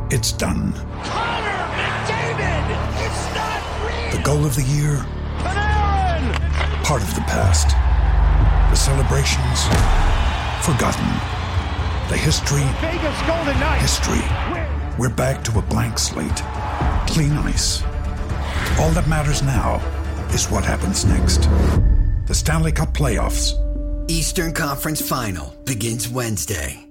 It's done. Connor McDavid! It's not real! The goal of the year, Panarin! part of the past. The celebrations, forgotten. The history, Vegas Golden Knights! history. We're back to a blank slate. Clean ice. All that matters now is what happens next. The Stanley Cup playoffs. Eastern Conference Final begins Wednesday.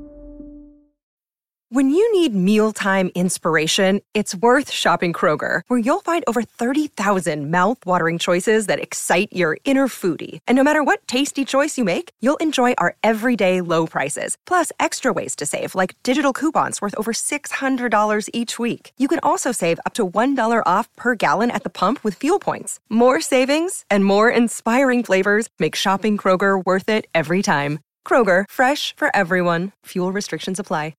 When you need mealtime inspiration, it's worth shopping Kroger, where you'll find over 30,000 mouth-watering choices that excite your inner foodie. And no matter what tasty choice you make, you'll enjoy our everyday low prices, plus extra ways to save, like digital coupons worth over $600 each week. You can also save up to $1 off per gallon at the pump with fuel points. More savings and more inspiring flavors make shopping Kroger worth it every time. Kroger, fresh for everyone. Fuel restrictions apply.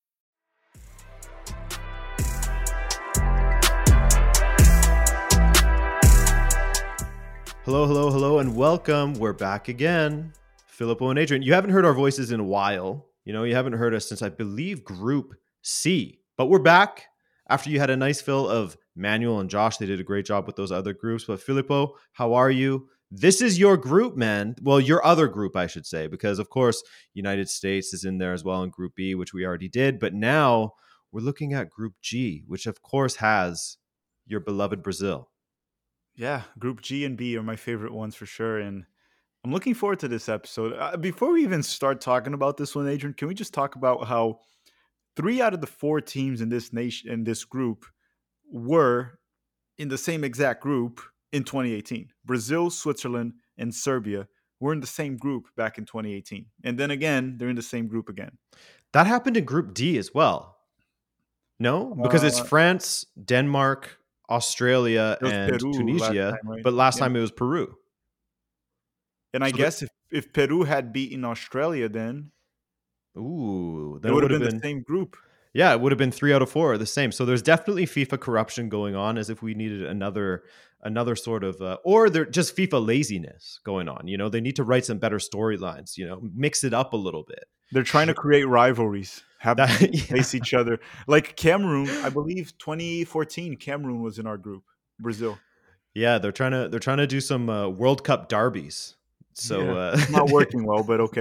Hello, and welcome. We're back again. Filippo and Adrian. You haven't heard our voices in a while. You haven't heard us since, I believe, Group C. But we're back after you had a nice fill of Manuel and Josh. They did a great job with those other groups. But Filippo, how are you? This is your group, man. Well, your other group, I should say, because, of course, United States is in there as well in Group B, which we already did. But now we're looking at Group G, which, of course, has your beloved Brazil. Yeah, Group G and B are my favorite ones for sure. And I'm looking forward to this episode. Before we even start talking about this one, Adrian, can we just talk about how 3 out of the 4 teams in this group were in the same exact group in 2018? Brazil, Switzerland, and Serbia were in the same group back in 2018. And then again, they're in the same group again. That happened in Group D as well. No? Because it's France, Denmark, Australia, and Peru Tunisia, time, right? but last time it was Peru. And I guess if Peru had beaten Australia, then then it would have been the same group. Yeah, it would have been 3 out of 4 are the same. So there's definitely FIFA corruption going on, as if we needed another sort of, or they're just FIFA laziness going on. They need to write some better storylines. Mix it up a little bit. They're trying to create rivalries, face each other. Like Cameroon, I believe 2014, Cameroon was in our group. Brazil. Yeah, they're trying to do some World Cup derbies. So not working well, but okay.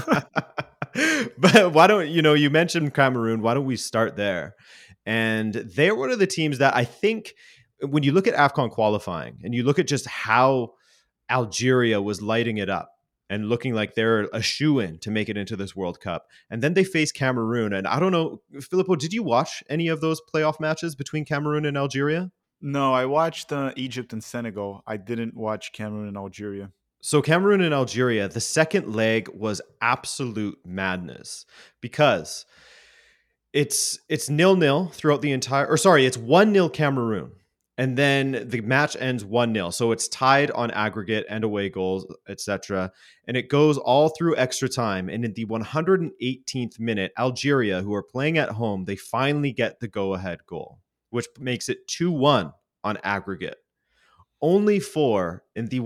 But why don't you mentioned Cameroon? Why don't we start there? And they're one of the teams that I think when you look at AFCON qualifying and you look at just how Algeria was lighting it up and looking like they're a shoo-in to make it into this World Cup. And then they face Cameroon. And I don't know, Filippo, did you watch any of those playoff matches between Cameroon and Algeria? No, I watched Egypt and Senegal. I didn't watch Cameroon and Algeria. So Cameroon and Algeria, the second leg was absolute madness because it's 0-0 throughout the entire, it's 1-0 Cameroon. And then the match ends 1-0. So it's tied on aggregate and away goals, etc. And it goes all through extra time. And in the 118th minute, Algeria, who are playing at home, they finally get the go-ahead goal, which makes it 2-1 on aggregate. Only for, in the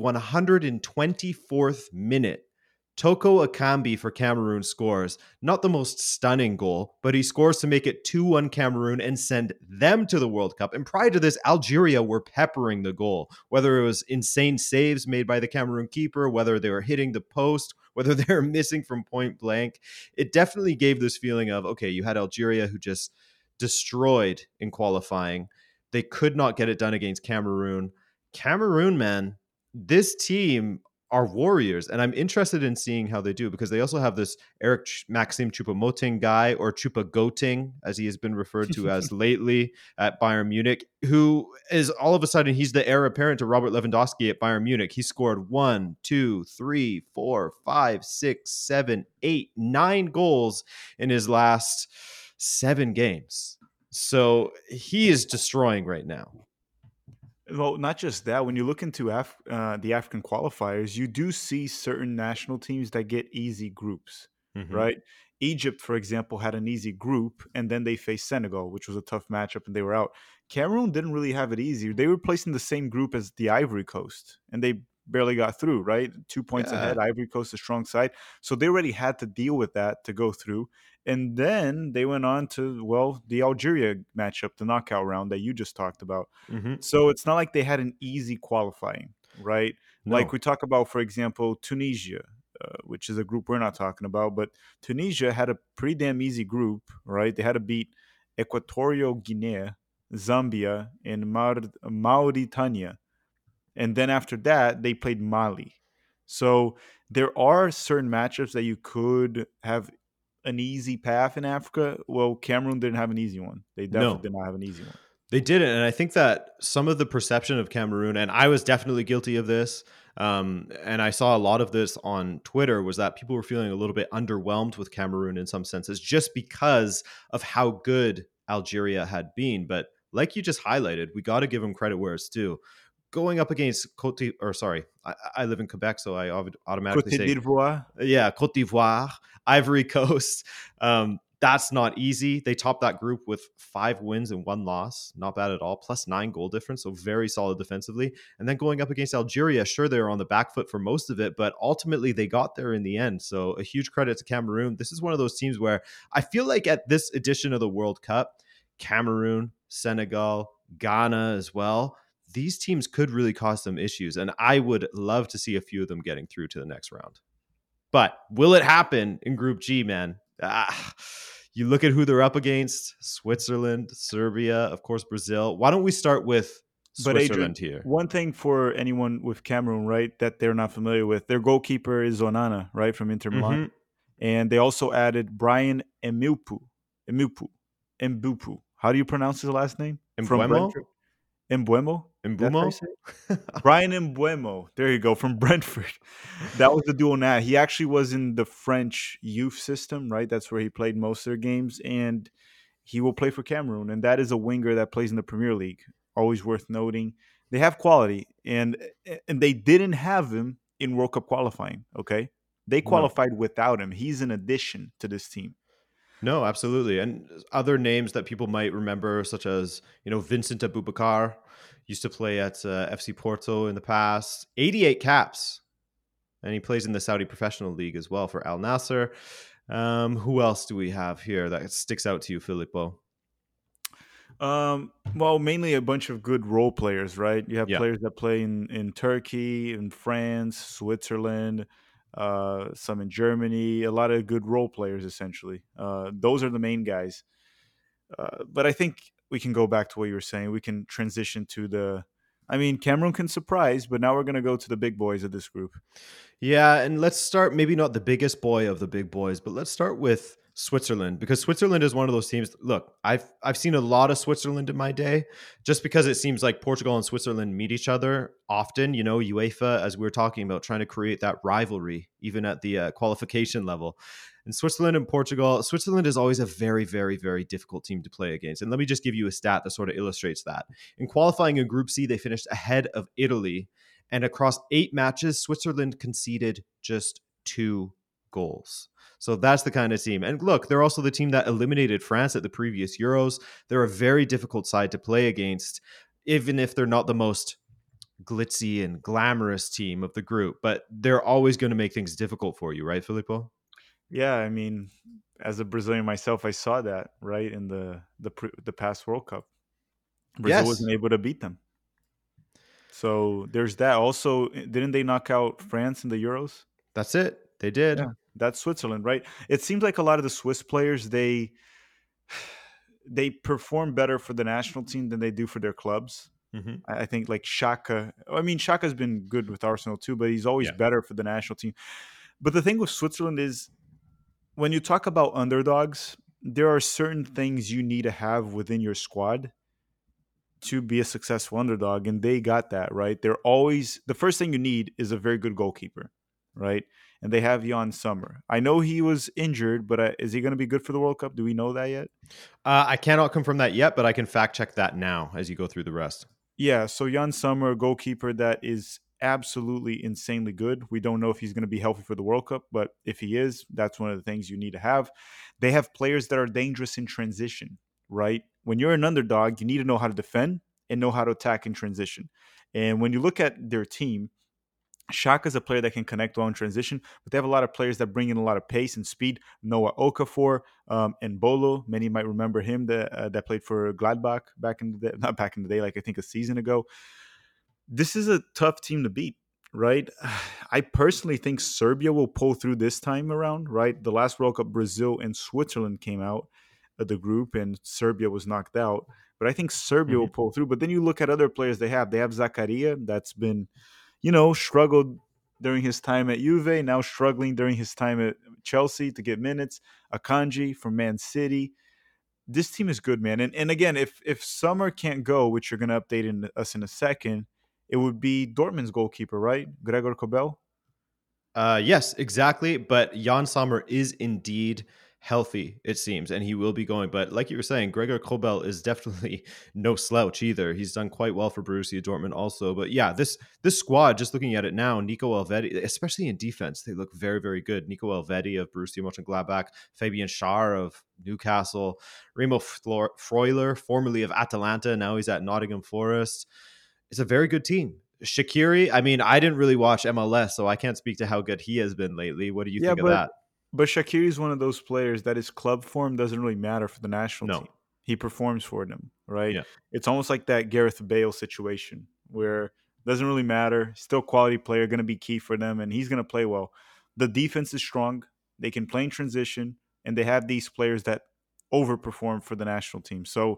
124th minute, Toko Ekambi for Cameroon scores. Not the most stunning goal, but he scores to make it 2-1 Cameroon and send them to the World Cup. And prior to this, Algeria were peppering the goal, whether it was insane saves made by the Cameroon keeper, whether they were hitting the post, whether they were missing from point blank. It definitely gave this feeling of, okay, you had Algeria who just destroyed in qualifying. They could not get it done against Cameroon. Cameroon, man, this team are warriors, and I'm interested in seeing how they do because they also have this Eric Maxim Choupo-Moting guy, or Choupo-Goting, as he has been referred to as lately at Bayern Munich, who is all of a sudden, he's the heir apparent to Robert Lewandowski at Bayern Munich. He scored 1, 2, 3, 4, 5, 6, 7, 8, 9 goals in his last 7 games. So he is destroying right now. Well, not just that. When you look into the African qualifiers, you do see certain national teams that get easy groups, right? Egypt, for example, had an easy group, and then they faced Senegal, which was a tough matchup, and they were out. Cameroon didn't really have it easy. They were placed in the same group as the Ivory Coast, and they barely got through, right? 2 points ahead. Ivory Coast, a strong side. So they already had to deal with that to go through. And then they went on to, well, the Algeria matchup, the knockout round that you just talked about. Hmm. So it's not like they had an easy qualifying, right? Like No, we talk about, for example, Tunisia, which is a group we're not talking about, but Tunisia had a pretty damn easy group, right? They had to beat Equatorial Guinea, Zambia, and Mauritania. And then after that, they played Mali. So there are certain matchups that you could have an easy path in Africa. Well, Cameroon didn't have an easy one. They no. definitely did not have an easy one. They didn't, and I think that some of the perception of Cameroon, and I was definitely guilty of this, and I saw a lot of this on Twitter, was that people were feeling a little bit underwhelmed with Cameroon in some senses, just because of how good Algeria had been. But like you just highlighted, we got to give them credit where it's due. Going up against I live in Quebec, so I automatically Côte say, d'Ivoire. yeah, Cote d'Ivoire, Ivory Coast. That's not easy. They topped that group with 5 wins and 1 loss. Not bad at all. Plus 9 goal difference. So very solid defensively. And then going up against Algeria, sure, they were on the back foot for most of it, but ultimately they got there in the end. So a huge credit to Cameroon. This is one of those teams where I feel like at this edition of the World Cup, Cameroon, Senegal, Ghana as well, these teams could really cause some issues. And I would love to see a few of them getting through to the next round. But will it happen in Group G, man? You look at who they're up against: Switzerland, Serbia, of course, Brazil. Why don't we start with But Adrian, Switzerland here? one thing for anyone with Cameroon, right, that they're not familiar with, their goalkeeper is Onana, right, from Inter Milan. Mhm. And they also added Brian Mbupu. How do you pronounce his last name? From Mbuemo? Brentford. Mbuemo? That's how you Mbumo? say it? Brian Mbuemo. There you go, from Brentford. That was the dual nat. He actually was in the French youth system, right? That's where he played most of their games. And he will play for Cameroon. And that is a winger that plays in the Premier League. Always worth noting. They have quality. And they didn't have him in World Cup qualifying, okay? They No. qualified without him. He's an addition to this team. No, absolutely. And other names that people might remember, such as, Vincent Aboubakar, used to play at FC Porto in the past. 88 caps. And he plays in the Saudi Professional League as well for Al Nasser. Who else do we have here that sticks out to you, Filippo? Well, mainly a bunch of good role players, right? You have Yeah. players that play in Turkey, in France, Switzerland, some in Germany, a lot of good role players, essentially. Those are the main guys. But I think we can go back to what you were saying. We can transition to Cameroon can surprise, but now we're going to go to the big boys of this group. Yeah, and let's start, maybe not the biggest boy of the big boys, but let's start with Switzerland, because Switzerland is one of those teams. Look, I've seen a lot of Switzerland in my day, just because it seems like Portugal and Switzerland meet each other often. UEFA, as we were talking about, trying to create that rivalry, even at the qualification level. And Switzerland and Portugal, Switzerland is always a very, very, very difficult team to play against. And let me just give you a stat that sort of illustrates that. In qualifying in Group C, they finished ahead of Italy. And across 8 matches, Switzerland conceded just 2 goals. So that's the kind of team. And look, they're also the team that eliminated France at the previous Euros. They're a very difficult side to play against, even if they're not the most glitzy and glamorous team of the group. But they're always going to make things difficult for you, right, Filippo? Yeah, as a Brazilian myself, I saw that right in the past World Cup. Brazil wasn't able to beat them. So there's that. Also, didn't they knock out France in the Euros? That's it. They did. Yeah, that's Switzerland, right? It seems like a lot of the Swiss players, they perform better for the national team than they do for their clubs. Mm-hmm. I think like Xhaka. Xhaka's been good with Arsenal too, but he's always better for the national team. But the thing with Switzerland is, when you talk about underdogs, there are certain things you need to have within your squad to be a successful underdog, and they got that, right? They're always, the first thing you need is a very good goalkeeper, right? And they have Jan Sommer. I know he was injured, but is he going to be good for the World Cup? Do we know that yet? I cannot confirm that yet, but I can fact check that now as you go through the rest. Yeah, so Jan Sommer, a goalkeeper that is absolutely insanely good. We don't know if he's going to be healthy for the World Cup, but if he is, that's one of the things you need to have. They have players that are dangerous in transition, right? When you're an underdog, you need to know how to defend and know how to attack in transition. And when you look at their team, Shaka's a player that can connect well in transition, but they have a lot of players that bring in a lot of pace and speed. Noah Okafor, and Bolo. Many might remember him that played for Gladbach back in the day, not back in the day, like I think a season ago. This is a tough team to beat, right? I personally think Serbia will pull through this time around, right? The last World Cup, Brazil and Switzerland came out of the group and Serbia was knocked out. But I think Serbia will pull through. But then you look at other players they have. They have Zakaria, that's been, struggled during his time at Juve, now struggling during his time at Chelsea to get minutes. Akanji from Man City. This team is good, man. And again, if Summer can't go, which you're going to update us in a second, it would be Dortmund's goalkeeper, right? Gregor Kobel? Yes, exactly. But Jan Sommer is indeed healthy, it seems, and he will be going. But like you were saying, Gregor Kobel is definitely no slouch either. He's done quite well for Borussia Dortmund also. But yeah, this squad, just looking at it now, Nico Elvedi, especially in defense, they look very, very good. Nico Elvedi of Borussia Mönchengladbach, Fabian Schär of Newcastle, Remo Freuler, formerly of Atalanta, now he's at Nottingham Forest. It's a very good team. Shaqiri, I mean, I didn't really watch MLS, so I can't speak to how good he has been lately. What do you think of that? But Shaqiri is one of those players that his club form doesn't really matter for the national team. He performs for them, right? Yeah. It's almost like that Gareth Bale situation where it doesn't really matter. Still quality player, going to be key for them, and he's going to play well. The defense is strong. They can play in transition, and they have these players that overperform for the national team. So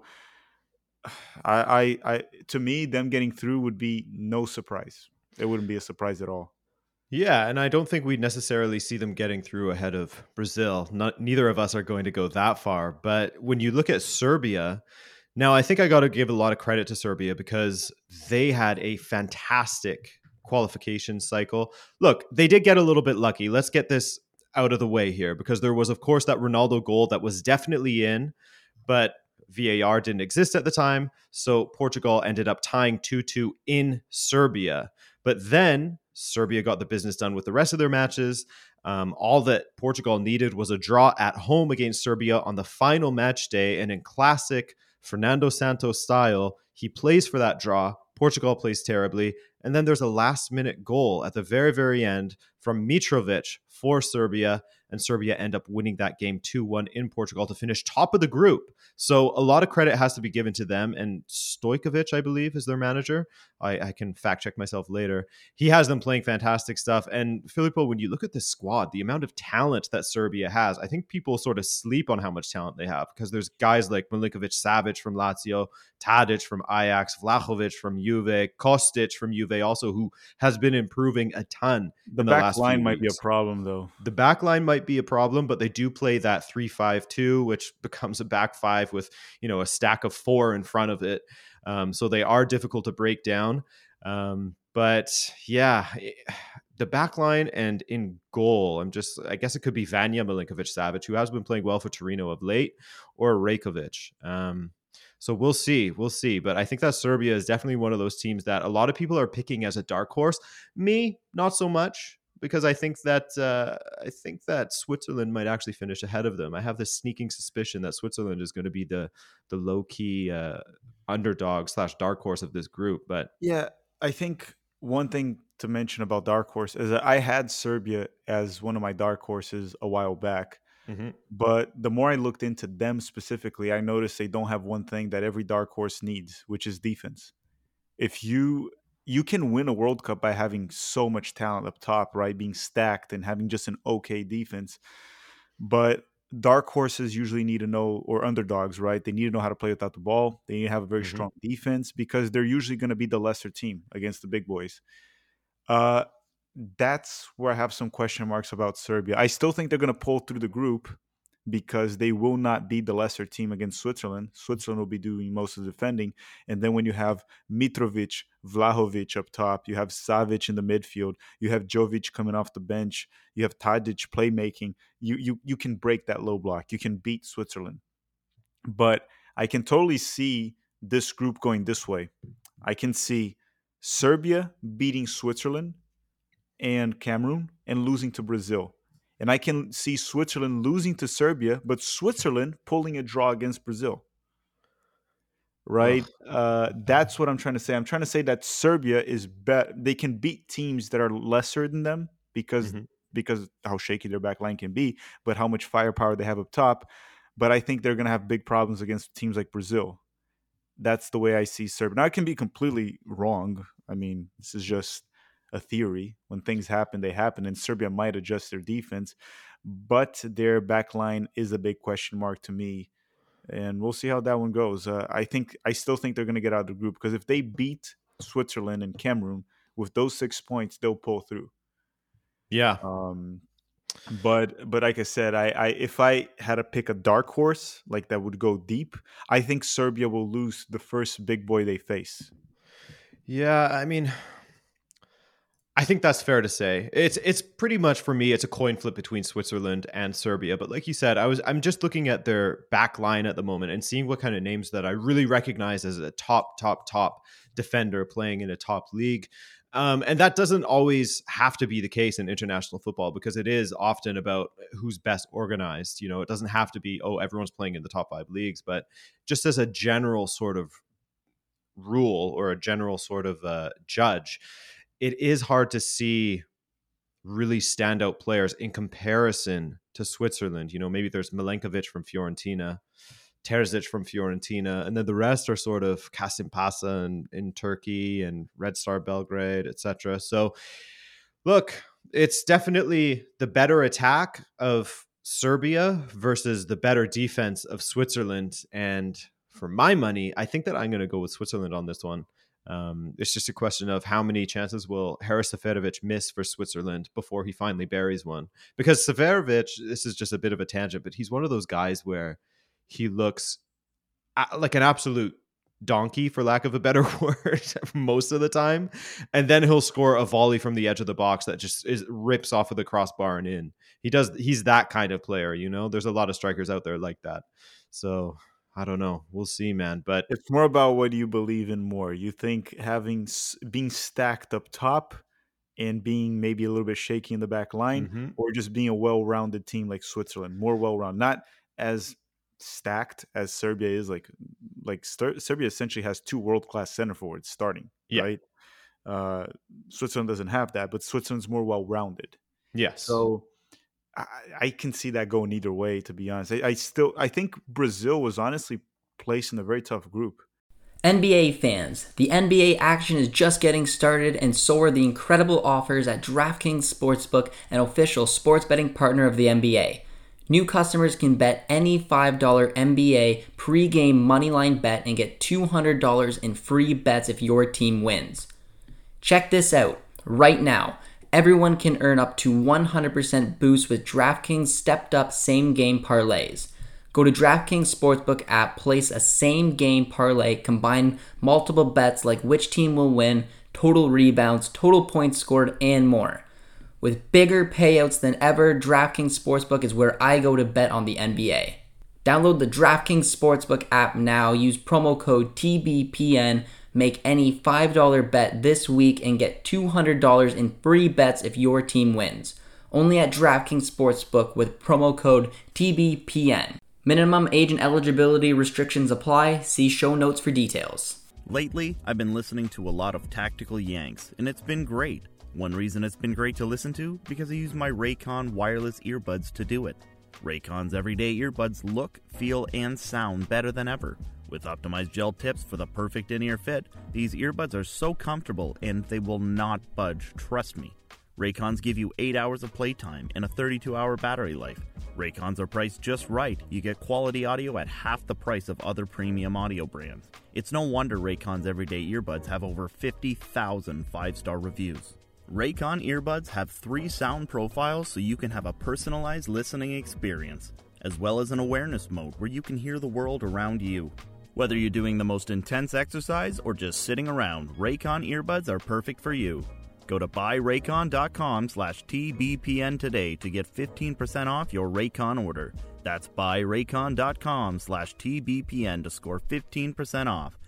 I to me, them getting through would be no surprise. It wouldn't be a surprise at all. Yeah, and I don't think we'd necessarily see them getting through ahead of Brazil. Neither of us are going to go that far. But when you look at Serbia, now I think I got to give a lot of credit to Serbia because they had a fantastic qualification cycle. Look, they did get a little bit lucky. Let's get this out of the way here because there was, of course, that Ronaldo goal that was definitely in, but VAR didn't exist at the time. So Portugal ended up tying 2-2 in Serbia. But then Serbia got the business done with the rest of their matches. All that Portugal needed was a draw at home against Serbia on the final match day. And in classic Fernando Santos style, he plays for that draw. Portugal plays terribly. And then there's a last-minute goal at the very, very end from Mitrovic for Serbia. And Serbia end up winning that game 2-1 in Portugal to finish top of the group. So a lot of credit has to be given to them. And Stojkovic, I believe, is their manager. I can fact check myself later. He has them playing fantastic stuff. And Filippo, when you look at this squad, the amount of talent that Serbia has, I think people sort of sleep on how much talent they have because there's guys like Milinkovic-Savic from Lazio, Tadic from Ajax, Vlahovic from Juve, Kostic from Juve also, who has been improving a ton. The back line might be a problem, though. The back line might be a problem, but they do play that 3-5-2, which becomes a back five with, a stack of four in front of it. So they are difficult to break down. But yeah, the back line and in goal, I guess it could be Vanja Milinkovic-Savic, who has been playing well for Torino of late, or Rajkovic. So we'll see. But I think that Serbia is definitely one of those teams that a lot of people are picking as a dark horse. Me, not so much, because I think that Switzerland might actually finish ahead of them. I have this sneaking suspicion that Switzerland is going to be the low key underdog / dark horse of this group. But yeah, I think one thing to mention about dark horse is that I had Serbia as one of my dark horses a while back. Mm-hmm. But the more I looked into them specifically, I noticed they don't have one thing that every dark horse needs, which is defense. If you can win a World Cup by having so much talent up top, right? Being stacked and having just an okay defense. But dark horses usually need to know, or underdogs, right? They need to know how to play without the ball. They need to have a very strong defense because they're usually going to be the lesser team against the big boys. That's where I have some question marks about Serbia. I still think they're going to pull through the group because they will not be the lesser team against Switzerland. Switzerland will be doing most of the defending. And then when you have Mitrovic, Vlahovic up top, you have Savic in the midfield, you have Jovic coming off the bench, you have Tadic playmaking, you can break that low block. You can beat Switzerland. But I can totally see this group going this way. I can see Serbia beating Switzerland and Cameroon and losing to Brazil. And I can see Switzerland losing to Serbia, but Switzerland pulling a draw against Brazil. right? Ugh. That's what I'm trying to say. I'm trying to say that Serbia is better. They can beat teams that are lesser than them because Mhm. how shaky their back line can be, but how much firepower they have up top. But I think they're going to have big problems against teams like Brazil. That's the way I see Serbia. Now, I can be completely wrong. I mean, this is just a theory. When things happen, they happen, and Serbia might adjust their defense, but their back line is a big question mark to me, and we'll see how that one goes. I still think they're going to get out of the group because if they beat Switzerland and Cameroon with those 6 points, they'll pull through. Yeah. But like I said, I if I had to pick a dark horse like that would go deep, I think Serbia will lose the first big boy they face. Yeah, I mean, I think that's fair to say. It's pretty much for me. It's a coin flip between Switzerland and Serbia. But like you said, I'm just looking at their back line at the moment and seeing what kind of names that I really recognize as a top defender playing in a top league. And that doesn't always have to be the case in international football because it is often about who's best organized. You know, it doesn't have to be, oh, everyone's playing in the top 5 leagues, but just as a general sort of rule or a general sort of judge, it is hard to see really standout players in comparison to Switzerland. You know, maybe there's Milenkovic from Fiorentina, Terzic from Fiorentina, and then the rest are sort of Kasimpasa in Turkey and Red Star Belgrade, etc. So, look, it's definitely the better attack of Serbia versus the better defense of Switzerland. And for my money, I think that I'm going to go with Switzerland on this one. It's just a question of how many chances will Haris Seferovic miss for Switzerland before he finally buries one. Because Seferovic, this is just a bit of a tangent, but he's one of those guys where he looks like an absolute donkey, for lack of a better word, most of the time. And then he'll score a volley from the edge of the box that just rips off of the crossbar and in. He's that kind of player, you know? There's a lot of strikers out there like that. So I don't know. We'll see, man. But It's more about what you believe in more. You think being stacked up top and being maybe a little bit shaky in the back line, or just being a well-rounded team like Switzerland, more well-rounded, not as stacked as Serbia is. Serbia essentially has 2 world-class center forwards starting, right? Switzerland doesn't have that, but Switzerland's more well-rounded. Yes. So I can see that going either way, to be honest. I think Brazil was honestly placed in a very tough group. NBA fans, the NBA action is just getting started, and so are the incredible offers at DraftKings Sportsbook, an official sports betting partner of the NBA. New customers can bet any $5 NBA pregame moneyline bet and get $200 in free bets if your team wins. Check this out. Right now, everyone can earn up to 100% boost with DraftKings stepped-up same-game parlays. Go to DraftKings Sportsbook app, place a same-game parlay, combine multiple bets like which team will win, total rebounds, total points scored, and more. With bigger payouts than ever, DraftKings Sportsbook is where I go to bet on the NBA. Download the DraftKings Sportsbook app now, use promo code TBPN, make any $5 bet this week, and get $200 in free bets if your team wins. Only at DraftKings Sportsbook with promo code TBPN. Minimum age and eligibility restrictions apply. See show notes for details. Lately, I've been listening to a lot of Tactical Yanks, and it's been great. One reason it's been great to listen to, because I use my Raycon wireless earbuds to do it. Raycon's everyday earbuds look, feel, and sound better than ever. With optimized gel tips for the perfect in-ear fit, these earbuds are so comfortable and they will not budge, trust me. Raycons give you 8 hours of playtime and a 32-hour battery life. Raycons are priced just right. You get quality audio at half the price of other premium audio brands. It's no wonder Raycon's everyday earbuds have over 50,000 5-star reviews. Raycon earbuds have 3 sound profiles so you can have a personalized listening experience, as well as an awareness mode where you can hear the world around you. Whether you're doing the most intense exercise or just sitting around, Raycon earbuds are perfect for you. Go to buyraycon.com/TBPN today to get 15% off your Raycon order. That's buyraycon.com/TBPN to score 15% off.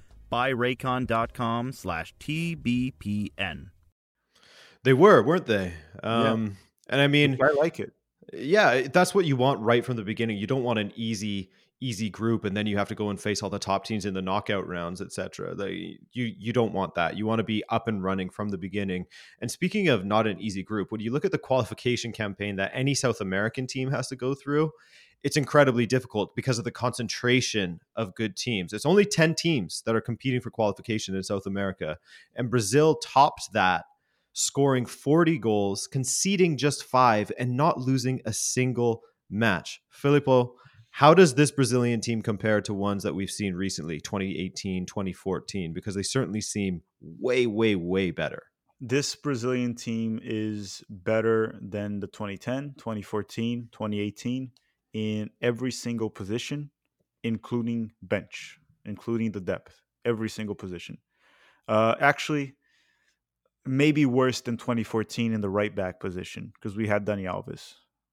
buyraycon.com/TBPN. They were, weren't they? Yeah. And I mean, I like it. yeah, that's what you want right from the beginning. You don't want an easy easy group and then you have to go and face all the top teams in the knockout rounds, etc. You don't want that. You want to be up and running from the beginning. And speaking of not an easy group, when you look at the qualification campaign that any South American team has to go through, it's incredibly difficult because of the concentration of good teams. It's only 10 teams that are competing for qualification in South America, and Brazil topped that, scoring 40 goals, conceding just 5, and not losing a single match. Filippo, how does this Brazilian team compare to ones that we've seen recently, 2018, 2014? Because they certainly seem way, way, way better. This Brazilian team is better than the 2010, 2014, 2018 in every single position, including bench, including the depth, every single position. Actually, maybe worse than 2014 in the right back position because we had Dani Alves.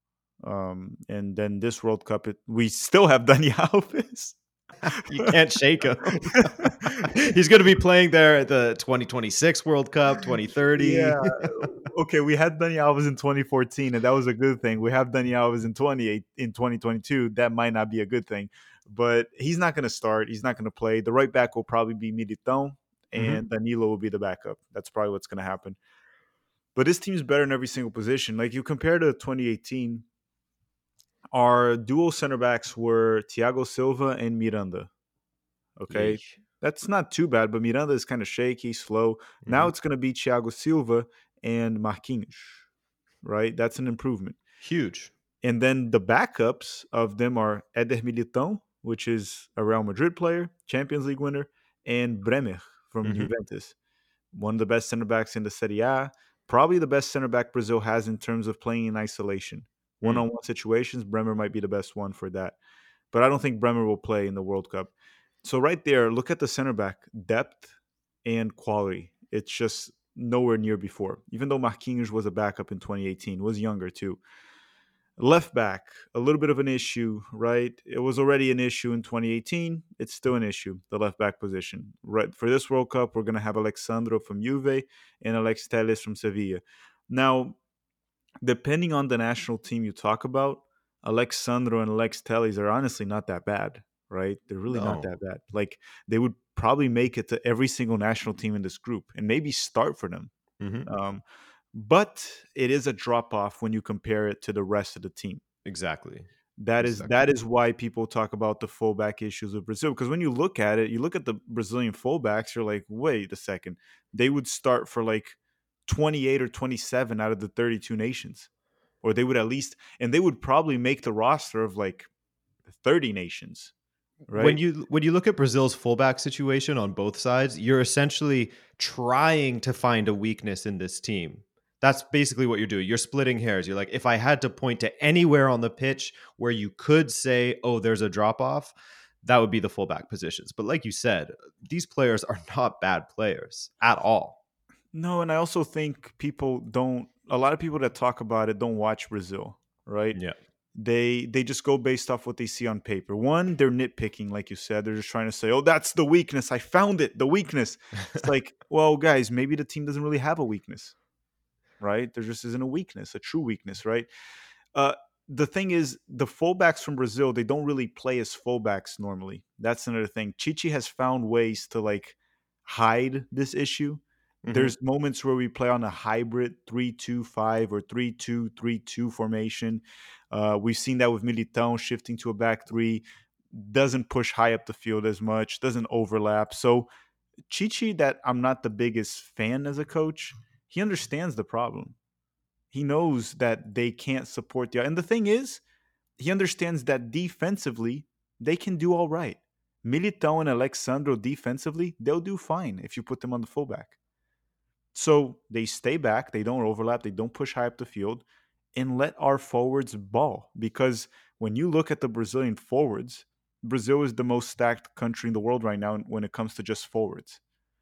And then this World Cup, we still have Dani Alves. You can't shake him. He's going to be playing there at the 2026 World Cup, 2030. Yeah. Okay, we had Dani Alves in 2014, and that was a good thing. We have Dani Alves in 2022. That might not be a good thing, but he's not going to start. He's not going to play. The right back will probably be Militão, and Danilo will be the backup. That's probably what's going to happen. But this team's better in every single position. Like you compare to 2018, our dual center backs were Thiago Silva and Miranda. Okay. Yeesh. That's not too bad, but Miranda is kind of shaky, slow. Now it's going to be Thiago Silva and Marquinhos, right? That's an improvement. Huge. And then the backups of them are Éder Militão, which is a Real Madrid player, Champions League winner, and Bremer from Juventus. One of the best center backs in the Serie A. Probably the best center back Brazil has in terms of playing in isolation. One-on-one situations, Bremer might be the best one for that. But I don't think Bremer will play in the World Cup. So right there, look at the center back depth and quality. It's just nowhere near before. Even though Marquinhos was a backup in 2018, was younger too. Left back, a little bit of an issue, right? It was already an issue in 2018. It's still an issue, the left back position. Right for this World Cup, we're going to have Alexandro from Juve and Alex Telles from Sevilla. Now, depending on the national team you talk about, Alexandro and Alex Telles are honestly not that bad, right? They're really not that bad. Like, they would probably make it to every single national team in this group and maybe start for them. But it is a drop-off when you compare it to the rest of the team. Exactly. That is why people talk about the fullback issues of Brazil. Because when you look at it, you look at the Brazilian fullbacks, you're like, wait a second. They would start for like 28 or 27 out of the 32 nations. Or they would at least, and they would probably make the roster of like 30 nations. Right? When you look at Brazil's fullback situation on both sides, you're essentially trying to find a weakness in this team. That's basically what you're doing. You're splitting hairs. You're like, if I had to point to anywhere on the pitch where you could say, oh, there's a drop-off, that would be the fullback positions. But like you said, these players are not bad players at all. No, and I also think a lot of people that talk about it don't watch Brazil, right? Yeah. They just go based off what they see on paper. One, they're nitpicking, like you said. They're just trying to say, oh, that's the weakness. I found it, the weakness. It's like, well, guys, maybe the team doesn't really have a weakness. Right? There just isn't a weakness, a true weakness, right? The thing is, the fullbacks from Brazil, they don't really play as fullbacks normally. That's another thing. Chichi has found ways to like hide this issue. There's moments where we play on a hybrid 3-2-5 or 3-2-3-2 formation. We've seen that with Militão shifting to a back three. Doesn't push high up the field as much, doesn't overlap. So Chichi, that I'm not the biggest fan as a coach, he understands the problem. He knows that they can't support and the thing is, he understands that defensively, they can do all right. Militão and Alexandro defensively, they'll do fine if you put them on the fullback. So they stay back, they don't overlap, they don't push high up the field, and let our forwards ball. Because when you look at the Brazilian forwards, Brazil is the most stacked country in the world right now when it comes to just forwards.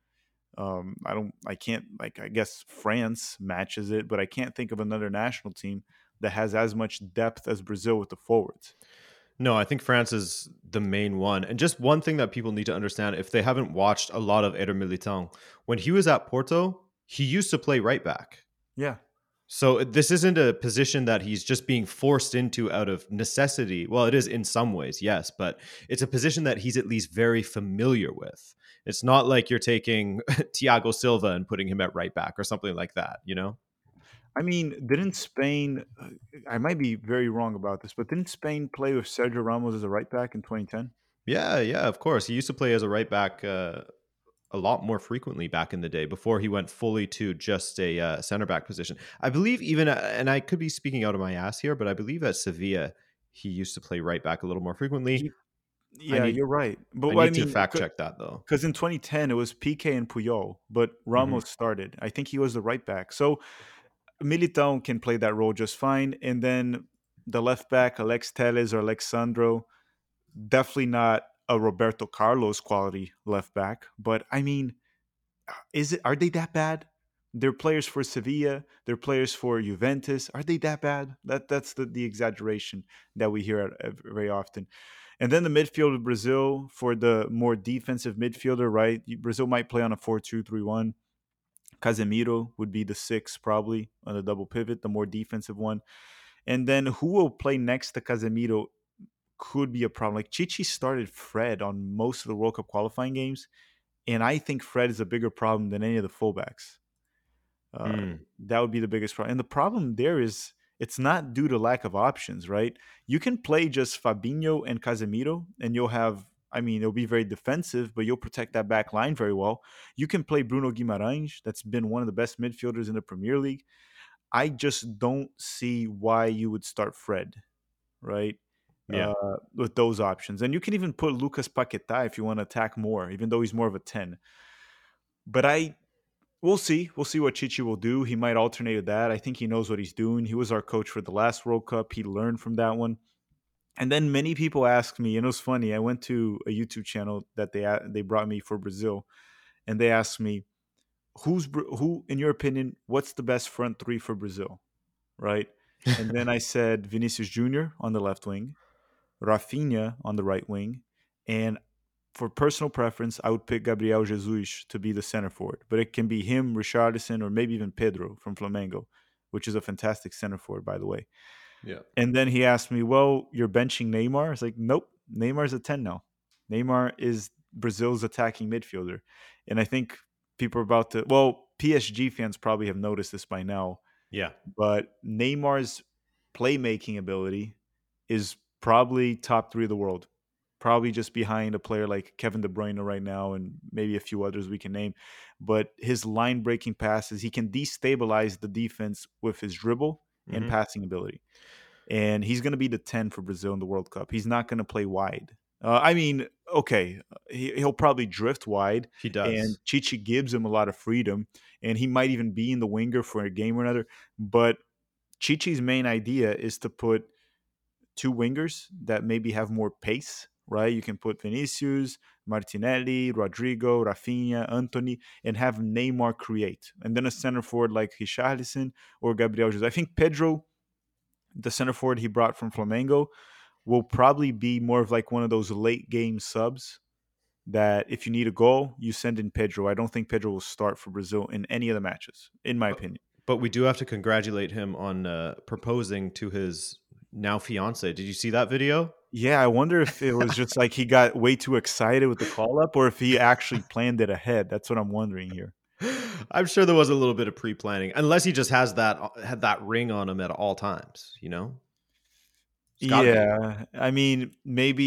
I guess France matches it, but I can't think of another national team that has as much depth as Brazil with the forwards. No, I think France is the main one. And just one thing that people need to understand, if they haven't watched a lot of Éder Militão, when he was at Porto, he used to play right back. Yeah. So this isn't a position that he's just being forced into out of necessity. Well, it is in some ways, yes, but it's a position that he's at least very familiar with. It's not like you're taking Thiago Silva and putting him at right back or something like that, you know? I mean, didn't Spain? I might be very wrong about this, but didn't Spain play with Sergio Ramos as a right back in 2010? Yeah, of course. He used to play as a right back a lot more frequently back in the day before he went fully to just a center back position. I believe even, and I could be speaking out of my ass here, but I believe at Sevilla he used to play right back a little more frequently. Yeah, you're right. But I need to fact check that though, because in 2010 it was Piqué and Puyol, but Ramos started. I think he was the right back. So Militão can play that role just fine, and then the left back Alex Telles or Alexandro, definitely not a Roberto Carlos quality left back. But I mean, are they that bad? They're players for Sevilla. They're players for Juventus. Are they that bad? That's the exaggeration that we hear very often. And then the midfield of Brazil for the more defensive midfielder, right? Brazil might play on a 4-2-3-1. Casemiro would be the 6 probably on the double pivot, the more defensive one. And then who will play next to Casemiro could be a problem. Like Chichi started Fred on most of the World Cup qualifying games, and I think Fred is a bigger problem than any of the fullbacks. That would be the biggest problem. And the problem there is it's not due to lack of options, right? You can play just Fabinho and Casemiro, and you'll have, I mean, it'll be very defensive, but you'll protect that back line very well. You can play Bruno Guimarães. That's been one of the best midfielders in the Premier League. I just don't see why you would start Fred, right? Yeah. With those options. And you can even put Lucas Paquetá if you want to attack more, even though he's more of a 10. But we'll see. We'll see what Chichi will do. He might alternate with that. I think he knows what he's doing. He was our coach for the last World Cup. He learned from that one. And then many people asked me, and it was funny. I went to a YouTube channel that they brought me for Brazil, and they asked me, who, in your opinion, what's the best front three for Brazil, right? And then I said Vinicius Jr. on the left wing, Rafinha on the right wing, and for personal preference, I would pick Gabriel Jesus to be the center forward. But it can be him, Richarlison, or maybe even Pedro from Flamengo, which is a fantastic center forward, by the way. Yeah. And then he asked me, well, you're benching Neymar? It's like, nope, Neymar's a 10 now. Neymar is Brazil's attacking midfielder. And I think people are about to, well, PSG fans probably have noticed this by now. Yeah. But Neymar's playmaking ability is probably top 3 of the world. Probably just behind a player like Kevin De Bruyne right now and maybe a few others we can name. But his line-breaking passes, he can destabilize the defense with his dribble and passing ability. And he's going to be the 10 for Brazil in the World Cup. He's not going to play wide. I mean, okay, he'll probably drift wide. He does. And Chichi gives him a lot of freedom. And he might even be in the winger for a game or another. But Chichi's main idea is to put 2 wingers that maybe have more pace, right? You can put Vinicius, Martinelli, Rodrigo, Rafinha, Antony, and have Neymar create. And then a center forward like Richarlison or Gabriel Jesus. I think Pedro, the center forward he brought from Flamengo, will probably be more of like one of those late game subs that if you need a goal, you send in Pedro. I don't think Pedro will start for Brazil in any of the matches, in my opinion. But we do have to congratulate him on proposing to his now fiance. Did you see that video? Yeah, I wonder if it was just like he got way too excited with the call up or if he actually planned it ahead. That's what I'm wondering here. I'm sure there was a little bit of pre-planning, unless he just had that ring on him at all times, you know? Yeah, I mean, maybe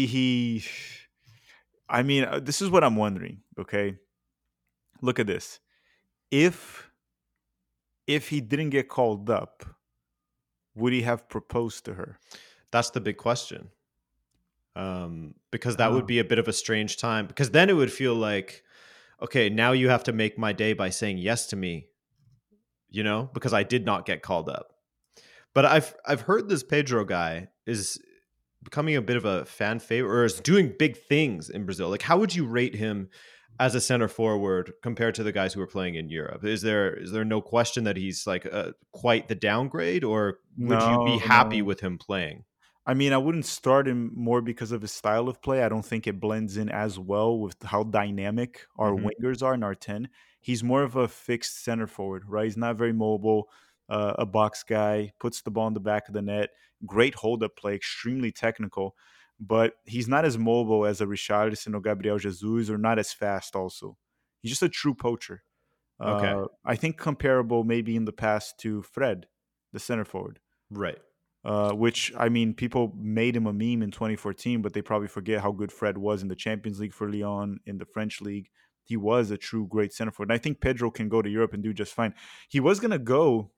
this is what I'm wondering, okay? Look at this. If he didn't get called up, would he have proposed to her? That's the big question. Because that would be a bit of a strange time, because then it would feel like, okay, now you have to make my day by saying yes to me, you know, because I did not get called up. But I've heard this Pedro guy is becoming a bit of a fan favorite, or is doing big things in Brazil. Like, how would you rate him as a center forward compared to the guys who are playing in Europe? Is there no question that he's like quite the downgrade, or would you be happy with him playing? I mean, I wouldn't start him more because of his style of play. I don't think it blends in as well with how dynamic our wingers are in our 10. He's more of a fixed center forward, right? He's not very mobile. a box guy, puts the ball in the back of the net. Great hold-up play, extremely technical. But he's not as mobile as a Richarlison or Gabriel Jesus, or not as fast also. He's just a true poacher. Okay. I think comparable maybe in the past to Fred, the center forward. Right. Which, I mean, people made him a meme in 2014, but they probably forget how good Fred was in the Champions League for Lyon, in the French league. He was a true great center forward. And I think Pedro can go to Europe and do just fine. He was going to go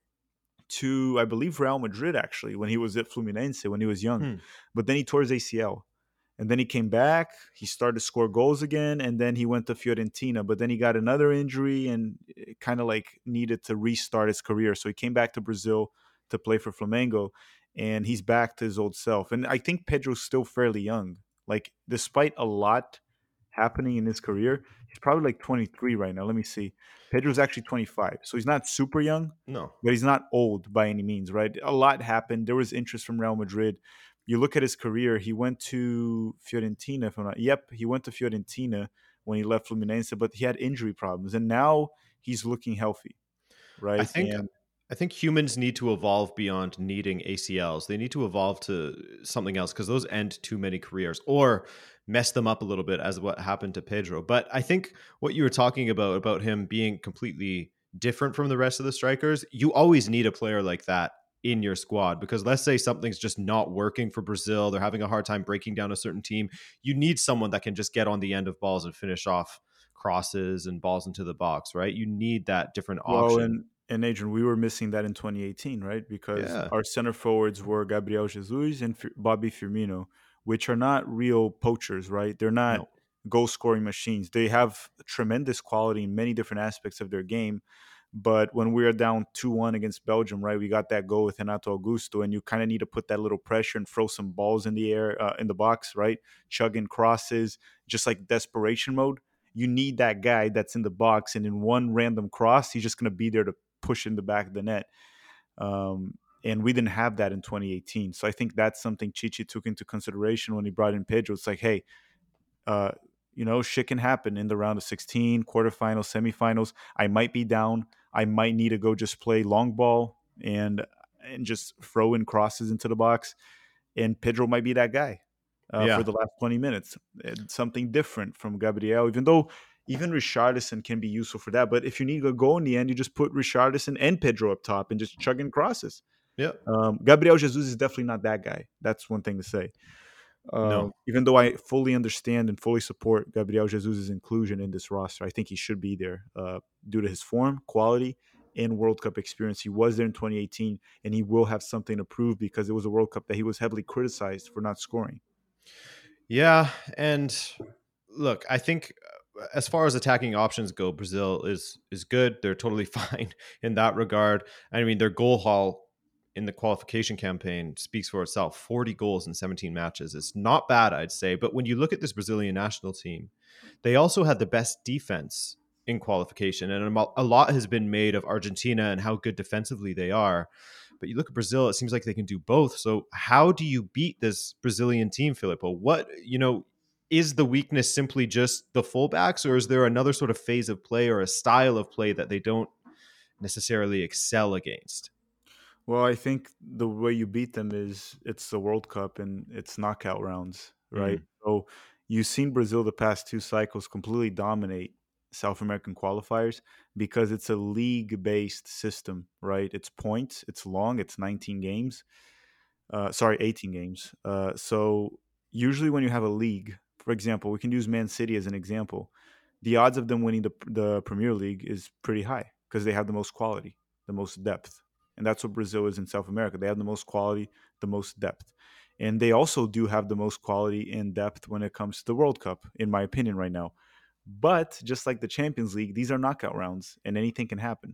to, I believe, Real Madrid, actually, when he was at Fluminense, when he was young. But then he tore his ACL. And then he came back, he started to score goals again, and then he went to Fiorentina. But then he got another injury and kind of like needed to restart his career. So he came back to Brazil to play for Flamengo, and he's back to his old self. And I think Pedro's still fairly young. Like, despite a lot happening in his career, he's probably like 23 right now. Let me see. Pedro's actually 25. So he's not super young, No. but he's not old by any means, right? A lot happened. There was interest from Real Madrid. You look at his career, he went to Fiorentina, if I'm not. Yep, he went to Fiorentina when he left Fluminense, but he had injury problems. And now he's looking healthy, right? I think humans need to evolve beyond needing ACLs. They need to evolve to something else, because those end too many careers or mess them up a little bit, as what happened to Pedro. But I think what you were talking about him being completely different from the rest of the strikers, you always need a player like that in your squad, because let's say something's just not working for Brazil, they're having a hard time breaking down a certain team. You need someone that can just get on the end of balls and finish off crosses and balls into the box, right? You need that different option. And Adrian, we were missing that in 2018, right? Because Yeah. our center forwards were Gabriel Jesus and Bobby Firmino, which are not real poachers, right? They're not goal scoring machines. They have tremendous quality in many different aspects of their game. But when we were down 2-1 against Belgium, right, we got that goal with Renato Augusto, and you kind of need to put that little pressure and throw some balls in the air, in the box, right? Chugging crosses, just like desperation mode. You need that guy that's in the box, and in one random cross, he's just going to be there to push in the back of the net. And we didn't have that in 2018. So I think that's something Chichi took into consideration when he brought in Pedro. It's like, hey, shit can happen in the round of 16, quarterfinals, semifinals. I might be down. I might need to go just play long ball and just throw in crosses into the box. And Pedro might be that guy for the last 20 minutes. It's something different from Gabriel, even Richarlison can be useful for that. But if you need a goal in the end, you just put Richarlison and Pedro up top and just chug in crosses. Yeah. Gabriel Jesus is definitely not that guy. That's one thing to say. No. Even though I fully understand and fully support Gabriel Jesus' inclusion in this roster, I think he should be there due to his form, quality, and World Cup experience. He was there in 2018, and he will have something to prove, because it was a World Cup that he was heavily criticized for not scoring. Yeah, and look, I think as far as attacking options go, Brazil is good. They're totally fine in that regard. I mean, their goal haul in the qualification campaign speaks for itself. 40 goals in 17 matches. It's not bad, I'd say. But when you look at this Brazilian national team, they also had the best defense in qualification. And a lot has been made of Argentina and how good defensively they are. But you look at Brazil, it seems like they can do both. So how do you beat this Brazilian team, Filippo? Is the weakness simply just the fullbacks, or is there another sort of phase of play or a style of play that they don't necessarily excel against? Well, I think the way you beat them is it's the World Cup and it's knockout rounds, right? So you've seen Brazil the past two cycles completely dominate South American qualifiers because it's a league-based system, right? It's points, it's long, it's 19 games. 18 games. So usually when you have a league, for example, we can use Man City as an example. The odds of them winning the Premier League is pretty high because they have the most quality, the most depth. And that's what Brazil is in South America. They have the most quality, the most depth. And they also do have the most quality and depth when it comes to the World Cup, in my opinion, right now. But just like the Champions League, these are knockout rounds and anything can happen.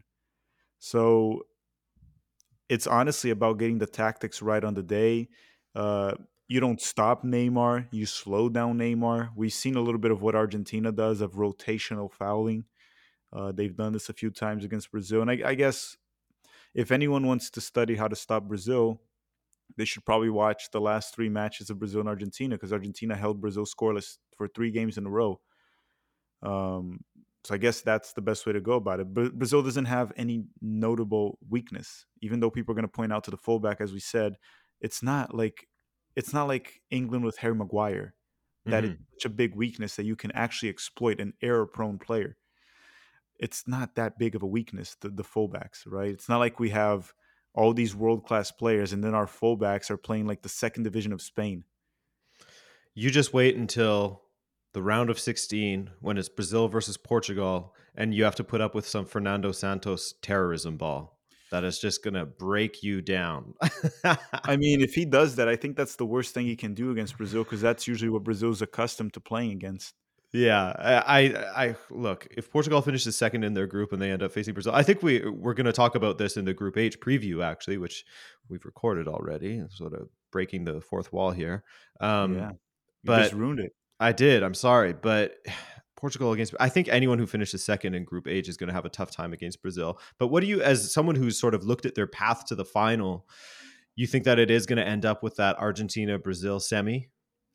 So it's honestly about getting the tactics right on the day. You don't stop Neymar, you slow down Neymar. We've seen a little bit of what Argentina does of rotational fouling. They've done this a few times against Brazil. And I guess if anyone wants to study how to stop Brazil, they should probably watch the last three matches of Brazil and Argentina, because Argentina held Brazil scoreless for 3 games in a row. So I guess that's the best way to go about it. But Brazil doesn't have any notable weakness, even though people are going to point out to the fullback, as we said. It's not like England with Harry Maguire, that is such a big weakness that you can actually exploit an error-prone player. It's not that big of a weakness, the fullbacks, right? It's not like we have all these world-class players and then our fullbacks are playing like the second division of Spain. You just wait until the round of 16 when it's Brazil versus Portugal and you have to put up with some Fernando Santos terrorism ball that is just going to break you down. I mean, if he does that, I think that's the worst thing he can do against Brazil, because that's usually what Brazil's accustomed to playing against. Yeah, I look, if Portugal finishes second in their group and they end up facing Brazil, I think we're going to talk about this in the Group H preview, actually, which we've recorded already, sort of breaking the fourth wall here. You but just ruined it. I did. I'm sorry, but Portugal I think anyone who finishes second in Group H is going to have a tough time against Brazil. But what do you, as someone who's sort of looked at their path to the final, you think that it is going to end up with that Argentina-Brazil semi?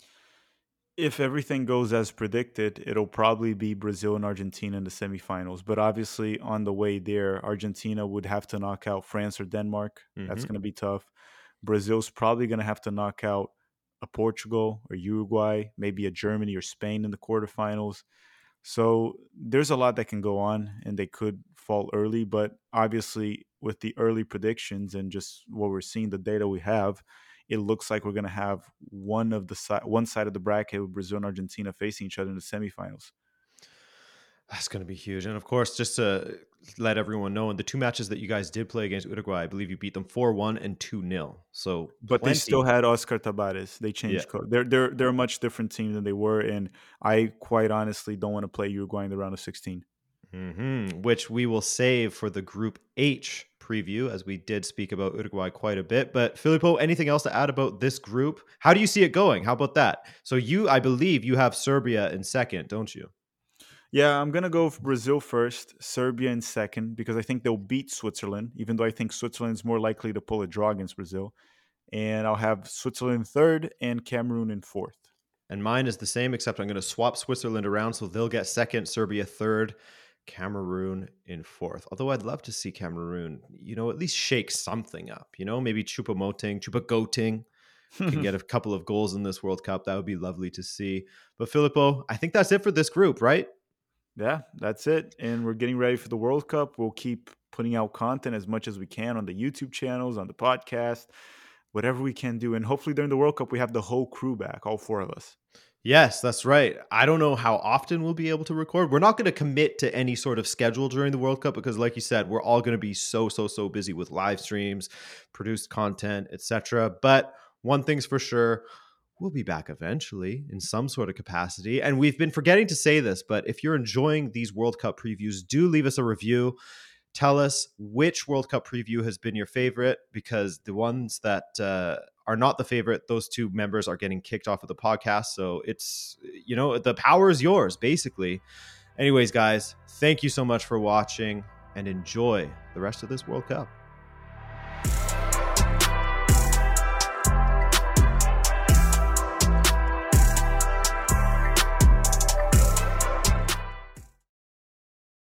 If everything goes as predicted, it'll probably be Brazil and Argentina in the semifinals. But obviously, on the way there, Argentina would have to knock out France or Denmark. That's going to be tough. Brazil's probably going to have to knock out a Portugal or Uruguay, maybe a Germany or Spain in the quarterfinals. So there's a lot that can go on, and they could fall early. But obviously, with the early predictions and just what we're seeing, the data we have, it looks like we're going to have one side of the bracket with Brazil and Argentina facing each other in the semifinals. That's going to be huge. And of course, just to let everyone know, in the two matches that you guys did play against Uruguay, I believe you beat them 4-1 and 2-0. So, but they still had Oscar Tabares. They changed code. They're a much different team than they were, and I quite honestly don't want to play Uruguay in the round of 16. Which we will save for the Group H preview, as we did speak about Uruguay quite a bit. But Filippo, anything else to add about this group? How do you see it going? How about that? So I believe you have Serbia in second, don't you? Yeah, I'm going to go for Brazil first, Serbia in second, because I think they'll beat Switzerland, even though I think Switzerland's more likely to pull a draw against Brazil. And I'll have Switzerland in third and Cameroon in fourth. And mine is the same, except I'm going to swap Switzerland around, so they'll get second, Serbia third, Cameroon in fourth. Although I'd love to see Cameroon, at least shake something up. Maybe Choupo-Moting can get a couple of goals in this World Cup. That would be lovely to see. But Filippo, I think that's it for this group, right? Yeah, that's it. And we're getting ready for the World Cup. We'll keep putting out content as much as we can on the YouTube channels, on the podcast, whatever we can do. And hopefully during the World Cup, we have the whole crew back, all four of us. Yes, that's right. I don't know how often we'll be able to record. We're not going to commit to any sort of schedule during the World Cup because, like you said, we're all going to be so busy with live streams, produced content, etc. But one thing's for sure, we'll be back eventually in some sort of capacity. And we've been forgetting to say this, but if you're enjoying these World Cup previews, do leave us a review. Tell us which World Cup preview has been your favorite, because the ones that are not the favorite, those two members are getting kicked off of the podcast. So it's, the power is yours, basically. Anyways, guys, thank you so much for watching and enjoy the rest of this World Cup.